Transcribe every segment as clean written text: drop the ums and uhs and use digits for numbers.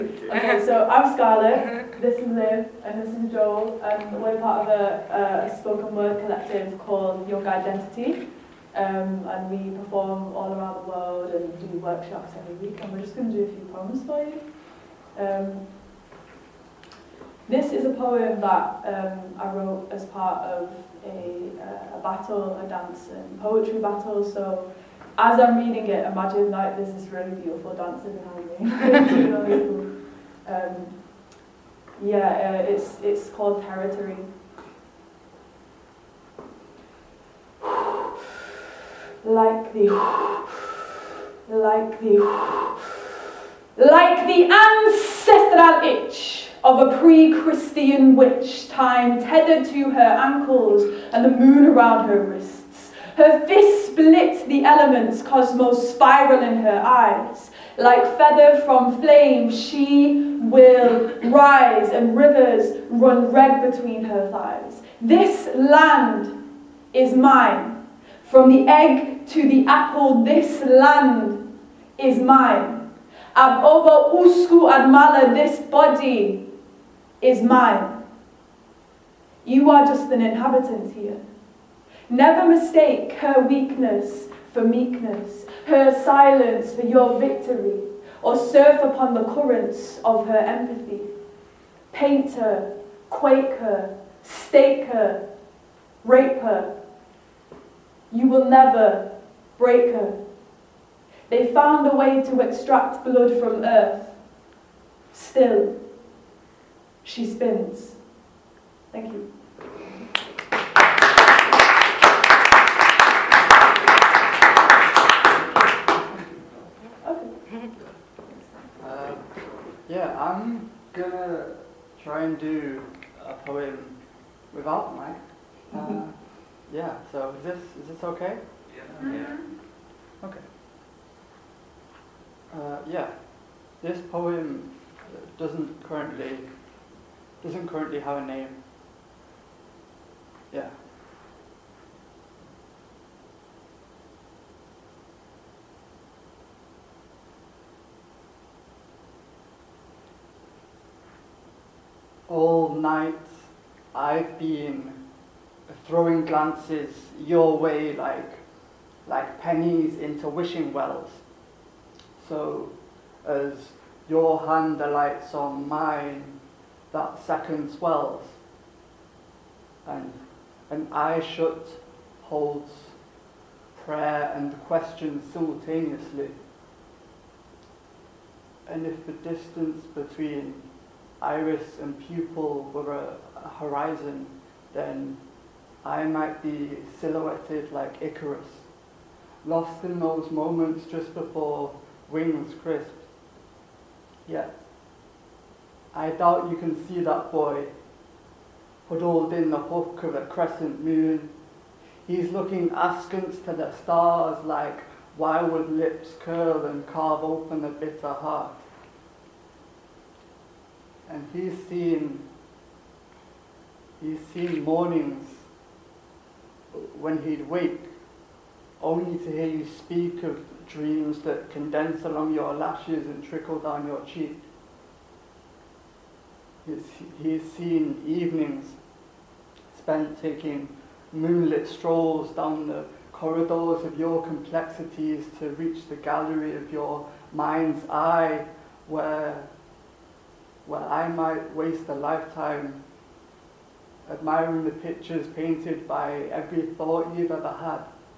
Okay, so I'm Scarlett, this is Liv, and this is Joel, and we're part of a spoken word collective called Young Identity, and we perform all around the world and do workshops every week, and we're just going to do a few poems for you. This is a poem that I wrote as part of a battle, a dance and poetry battle, so as I'm reading it, imagine like there's this really beautiful dancer behind me. It's called Territory. Like the ancestral itch of a pre-Christian witch, time tethered to her ankles and the moon around her wrists. Her fist splits the elements, cosmos spiral in her eyes. Like feather from flame, she will rise, and rivers run red between her thighs. This land is mine. From the egg to the apple, this land is mine. Ab over usku admala, this body is mine. You are just an inhabitant here. Never mistake her weakness for meekness, her silence for your victory, or surf upon the currents of her empathy. Paint her, quake her, stake her, rape her. You will never break her. They found a way to extract blood from earth. Still, she spins. Thank you. I'm gonna try and do a poem without mic. So is this okay? Yeah. Okay. This poem doesn't currently have a name. Yeah. All night I've been throwing glances your way like pennies into wishing wells. So as your hand alights on mine, that second swells, and an eye shut holds prayer and question simultaneously. And if the distance between iris and pupil were a horizon, then I might be silhouetted like Icarus, lost in those moments just before wings crisped. Yet, I doubt you can see that boy, huddled in the hook of a crescent moon. He's looking askance to the stars like why would lips curl and carve open a bitter heart. And he's seen mornings when he'd wake, only to hear you speak of dreams that condense along your lashes and trickle down your cheek. He's seen evenings spent taking moonlit strolls down the corridors of your complexities to reach the gallery of your mind's eye, where I might waste a lifetime admiring the pictures painted by every thought you've ever had.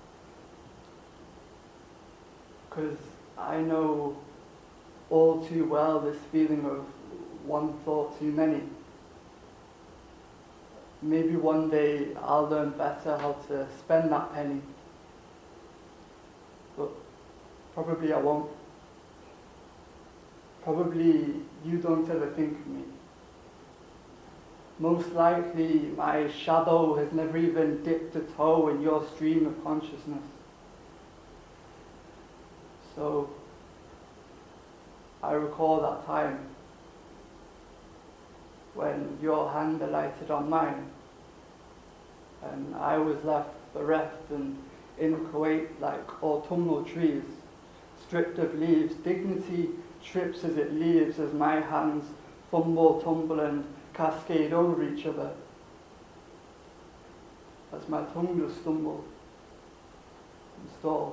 Because I know all too well this feeling of one thought too many. Maybe one day I'll learn better how to spend that penny. But probably I won't. Probably you don't ever think of me. Most likely my shadow has never even dipped a toe in your stream of consciousness. So I recall that time when your hand alighted on mine and I was left bereft and in Kuwait like autumnal trees, stripped of leaves, dignity trips as it leaves as my hands fumble, tumble and cascade over each other. As my tongue does stumble and stall.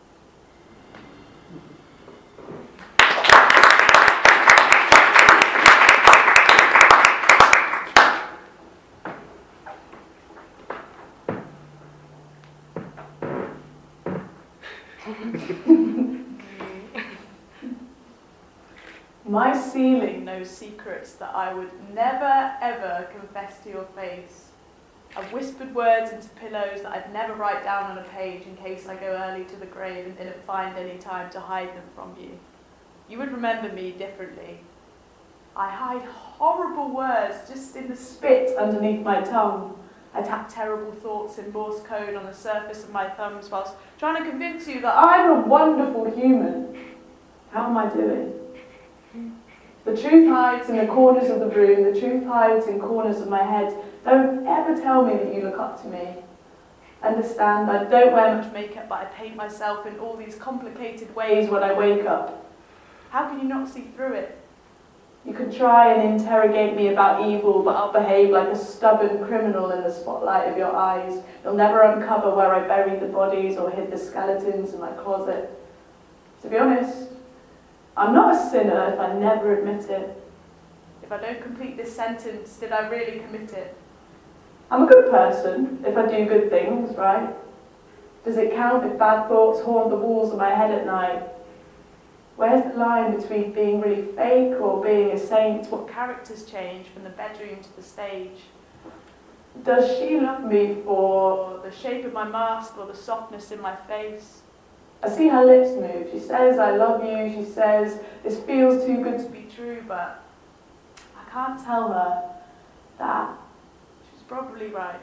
My ceiling knows secrets that I would never ever confess to your face. I've whispered words into pillows that I'd never write down on a page in case I go early to the grave and didn't find any time to hide them from you. You would remember me differently. I hide horrible words just in the spit underneath my tongue. I tap terrible thoughts in Morse code on the surface of my thumbs whilst trying to convince you that I'm a wonderful human. How am I doing? The truth hides in the corners of the room, the truth hides in corners of my head. Don't ever tell me that you look up to me. Understand, I don't wear much makeup, but I paint myself in all these complicated ways when I wake up. How can you not see through it? You can try and interrogate me about evil, but I'll behave like a stubborn criminal in the spotlight of your eyes. You'll never uncover where I buried the bodies or hid the skeletons in my closet. To be honest, I'm not a sinner if I never admit it. If I don't complete this sentence, did I really commit it? I'm a good person if I do good things, right? Does it count if bad thoughts haunt the walls of my head at night? Where's the line between being really fake or being a saint? What characters change from the bedroom to the stage? Does she love me for the shape of my mask or the softness in my face? I see her lips move. She says, I love you. She says, this feels too good to be true, but I can't tell her that. She's probably right.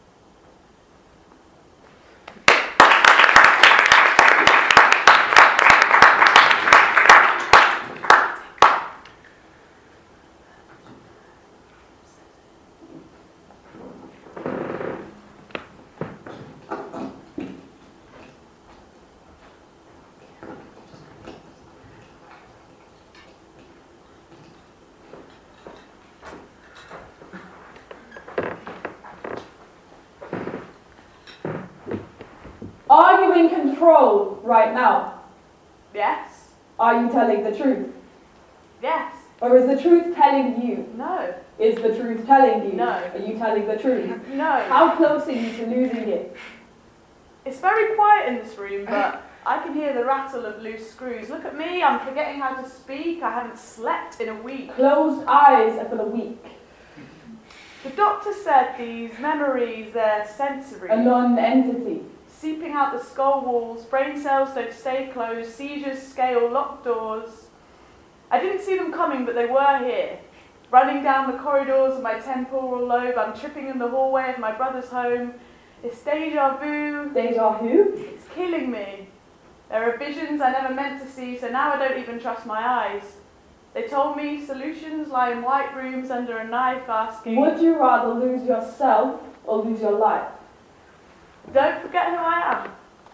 Are you in control right now? Yes. Are you telling the truth? Yes. Or is the truth telling you? No. Is the truth telling you? No. Are you telling the truth? No. How close are you to losing it? It's very quiet in this room, but I can hear the rattle of loose screws. Look at me, I'm forgetting how to speak. I haven't slept in a week. Closed eyes are for the weak. The doctor said these memories, they're sensory. A non-entity. Seeping out the skull walls, brain cells don't stay closed, seizures scale locked doors. I didn't see them coming, but they were here. Running down the corridors of my temporal lobe, I'm tripping in the hallway of my brother's home. It's deja vu. Deja vu? It's killing me. There are visions I never meant to see, so now I don't even trust my eyes. They told me solutions lie in white rooms under a knife, asking, would you rather lose yourself or lose your life? don't forget who I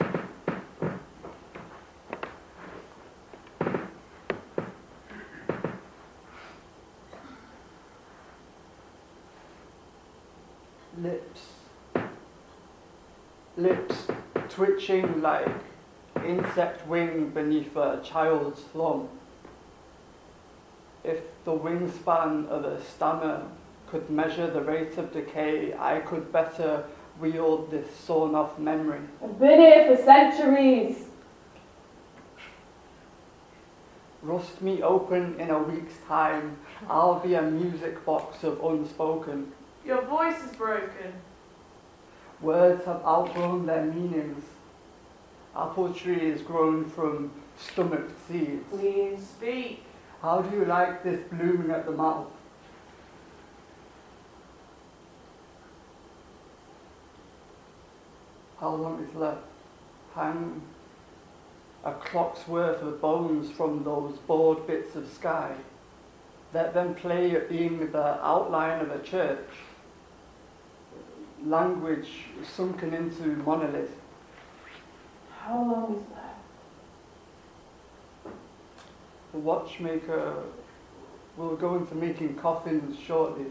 am. Lips twitching like insect wing beneath a child's thumb. If the wingspan of a stammer could measure the rate of decay, I could better wield this sawn-off memory. I've been here for centuries. Rust me open in a week's time. I'll be a music box of unspoken. Your voice is broken. Words have outgrown their meanings. Apple trees grown from stomached seeds. Please speak. How do you like this blooming at the mouth? How long is left? Hang a clock's worth of bones from those bored bits of sky. Let them play at being the outline of a church. Language sunken into monolith. How long is that? the watchmaker will go into making coffins shortly.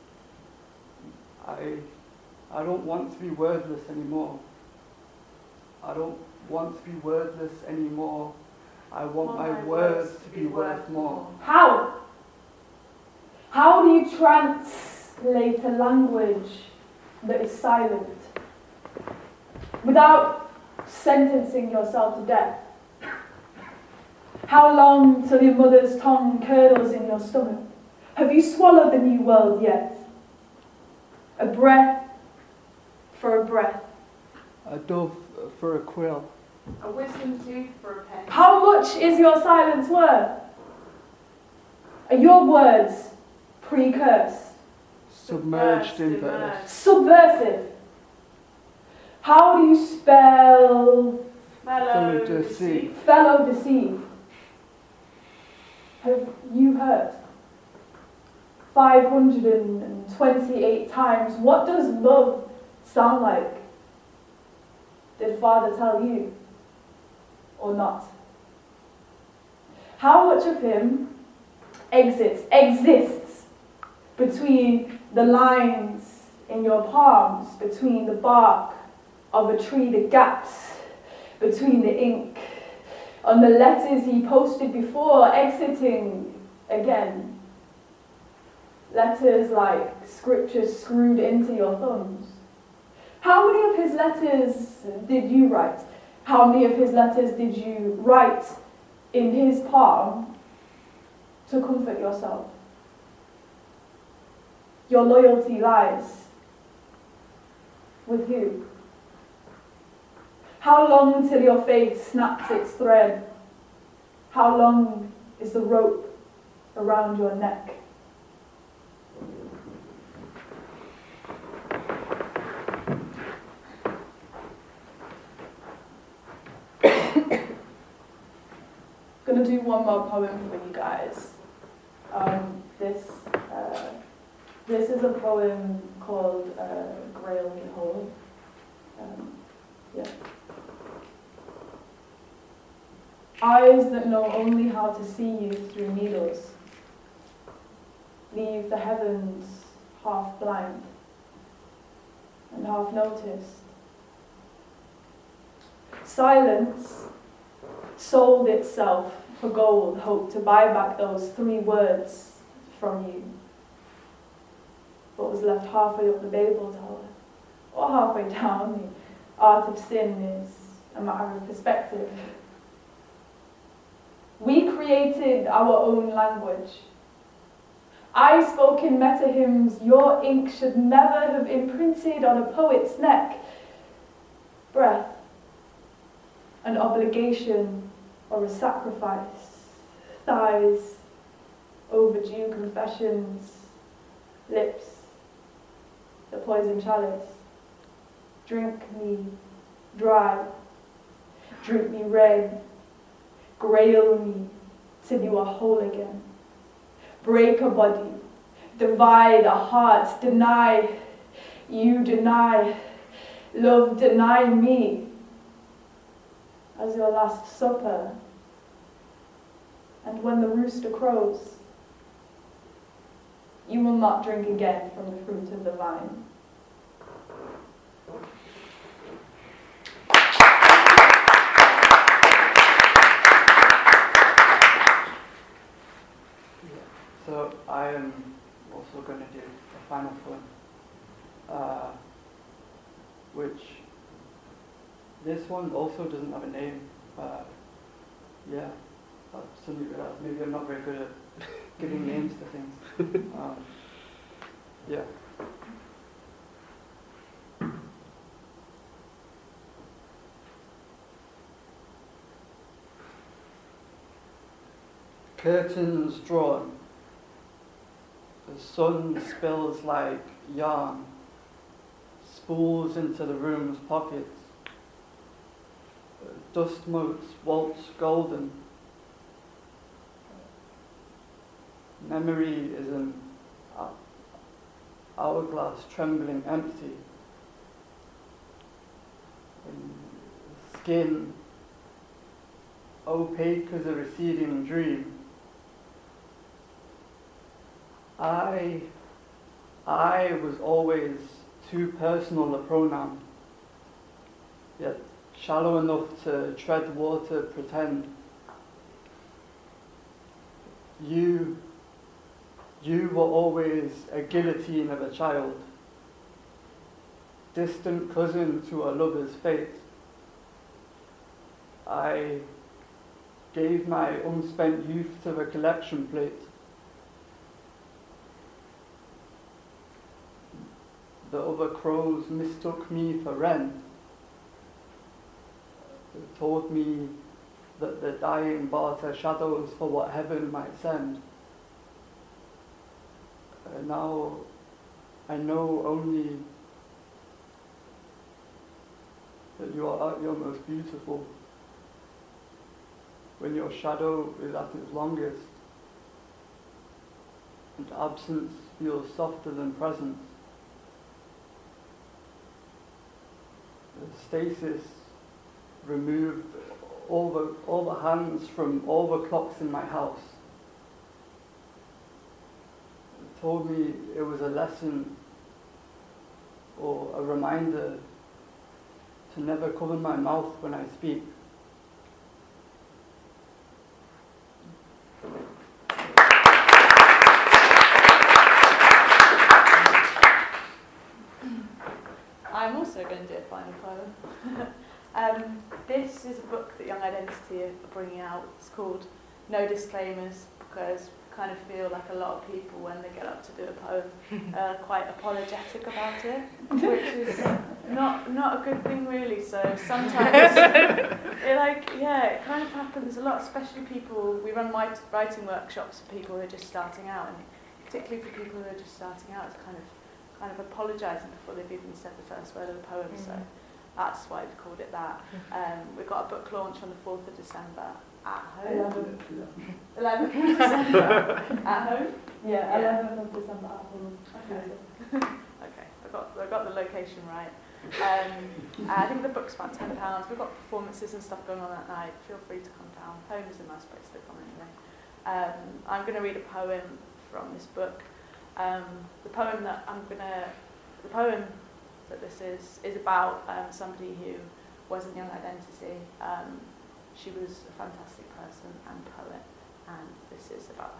I don't want to be wordless anymore. I don't want to be wordless anymore. I want my words to be worth more. How? How do you translate a language that is silent without sentencing yourself to death? How long till your mother's tongue curdles in your stomach? Have you swallowed the new world yet? A breath for a breath. A dove for a quill. A wisdom tooth for a pen. How much is your silence worth? Are your words precursed? Submerged in verse. Subversive? How do you spell Fellow deceive. fellow deceive? Have you heard? 528 times. What does love sound like? Did Father tell you? Or not? How much of him exists between the lines in your palms, between the bark of a tree, the gaps between the ink, on the letters he posted before exiting again? Letters like scripture screwed into your thumbs. How many of his letters did you write? How many of his letters did you write in his palm to comfort yourself? Your loyalty lies with who? How long till your faith snaps its thread? How long is the rope around your neck? Gonna do one more poem for you guys. This is a poem called Grail Behold. Yeah. Eyes that know only how to see you through needles leave the heavens half blind and half noticed. Silence sold itself for gold, hoped to buy back those 3 words from you. What was left halfway up the Babel Tower, or halfway down, the art of sin is a matter of perspective. We created our own language. I spoke in meta hymns your ink should never have imprinted on a poet's neck. Breath, an obligation or a sacrifice. Thighs, overdue confessions. Lips, the poison chalice. Drink me dry, drink me red, grail me till you are whole again. Break a body, divide a heart, deny, you deny, love deny me as your last supper. And when the rooster crows, you will not drink again from the fruit of the vine. So I am also going to do a final poem, which this one also doesn't have a name. Yeah, maybe I'm not very good at giving names to things. Yeah. Curtains drawn. The sun spills like yarn, spools into the room's pockets. Dust motes waltz golden. Memory is an hourglass trembling empty. Skin opaque as a receding dream. I was always too personal a pronoun, yet shallow enough to tread water pretend. You were always a guillotine of a child, distant cousin to a lover's fate. I gave my unspent youth to the collection plate. The other crows mistook me for wren. They told me that the dying barter shadows for what heaven might send. And now I know only that you are at your most beautiful, when your shadow is at its longest, and absence feels softer than presence. The stasis removed all the hands from all the clocks in my house. It told me it was a lesson or a reminder to never cover my mouth when I speak. I'm also going to do a final poem. This is a book that Young Identity are bringing out. It's called No Disclaimers, because I kind of feel like a lot of people, when they get up to do a poem, are quite apologetic about it, which is not a good thing really. So sometimes it kind of happens a lot, especially people. We run writing workshops for people who are just starting out, and particularly for people who are just starting out, it's kind of apologising before they've even said the first word of the poem. So that's why we've called it that. We've got a book launch on the 4th of December at home. 11th of December at home? Yeah, 11th of December at home. Okay, I got the location right. I think the book's about £10. We've got performances and stuff going on that night. Feel free to come down. Home is a nice place to come anyway. I'm going to read a poem from this book. The poem that this is about somebody who wasn't Young Identity. She was a fantastic person and poet, and this is about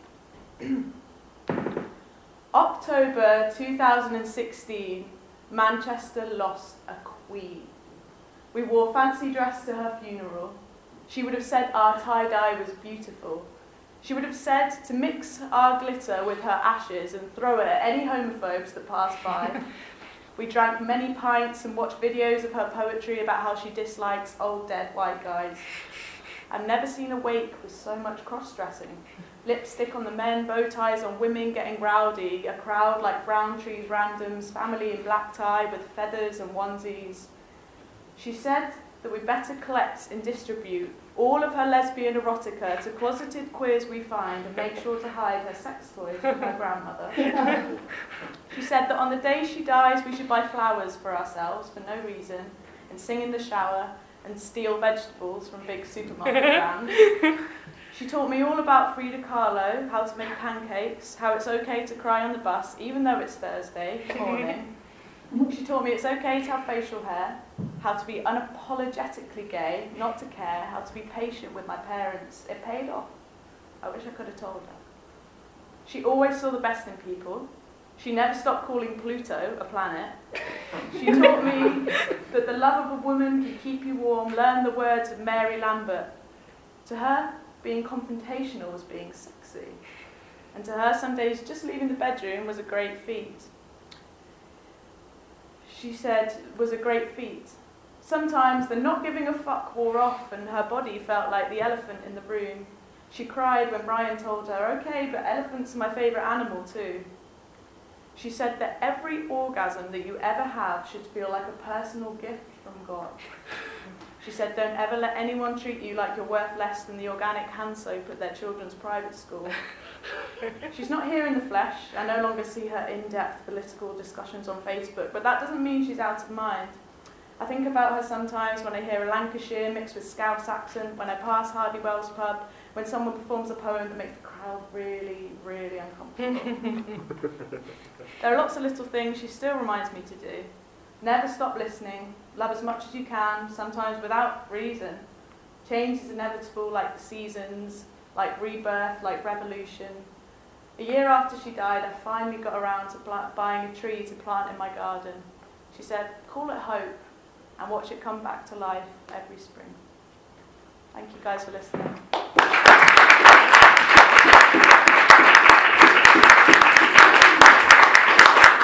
her. October 2016, Manchester lost a queen. We wore fancy dress to her funeral. She would have said our tie-dye was beautiful. She would have said to mix our glitter with her ashes and throw it at any homophobes that passed by. We drank many pints and watched videos of her poetry about how she dislikes old dead white guys. I've never seen a wake with so much cross-dressing. Lipstick on the men, bow ties on women getting rowdy, a crowd like Brown Tree's randoms, family in black tie with feathers and onesies. She said that we better collect and distribute all of her lesbian erotica to closeted queers we find and make sure to hide her sex toys from her grandmother. She said that on the day she dies we should buy flowers for ourselves for no reason and sing in the shower and steal vegetables from big supermarket brands. She taught me all about Frida Kahlo, how to make pancakes, how it's okay to cry on the bus even though it's Thursday morning. She taught me it's okay to have facial hair, how to be unapologetically gay, not to care, how to be patient with my parents. It paid off. I wish I could have told her. She always saw the best in people. She never stopped calling Pluto a planet. She taught me that the love of a woman can keep you warm. Learn the words of Mary Lambert. To her, being confrontational was being sexy. And to her, some days just leaving the bedroom was a great feat. She said, was a great feat. Sometimes the not giving a fuck wore off and her body felt like the elephant in the room. She cried when Brian told her, okay, but elephants are my favourite animal too. She said that every orgasm that you ever have should feel like a personal gift from God. She said, don't ever let anyone treat you like you're worth less than the organic hand soap at their children's private school. She's not here in the flesh. I no longer see her in-depth political discussions on Facebook, but that doesn't mean she's out of mind. I think about her sometimes when I hear a Lancashire mixed with Scouse accent, when I pass Hardy Wells pub, when someone performs a poem that makes the crowd really, really uncomfortable. There are lots of little things she still reminds me to do. Never stop listening, love as much as you can, sometimes without reason. Change is inevitable, like the seasons, like rebirth, like revolution. A year after she died, I finally got around to buying a tree to plant in my garden. She said, call it hope, and watch it come back to life every spring. Thank you guys for listening.